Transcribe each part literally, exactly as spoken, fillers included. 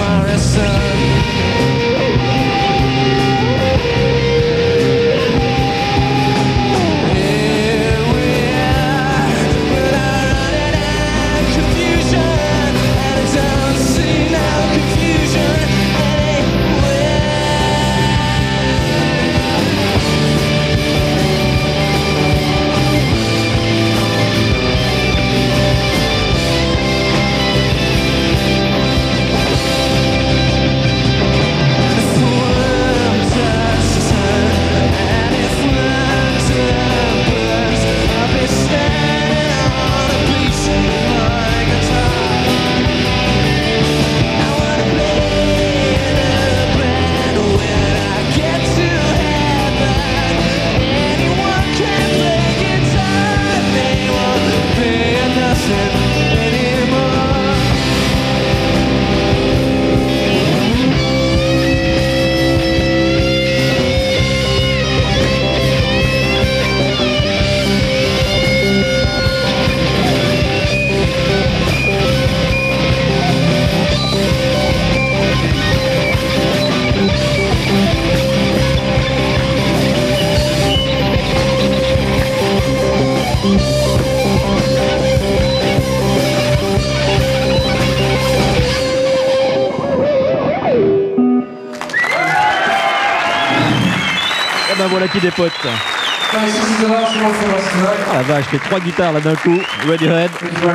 Et ben voilà qui dépote. Ah la vache, j'ai trois guitares là d'un coup. Radiohead.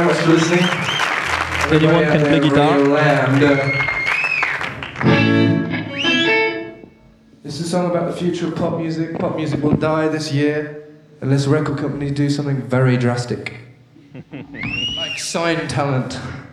Anyone can play guitar. This is a song about the future of pop music. Pop music will die this year unless record companies do something very drastic. Like sign talent.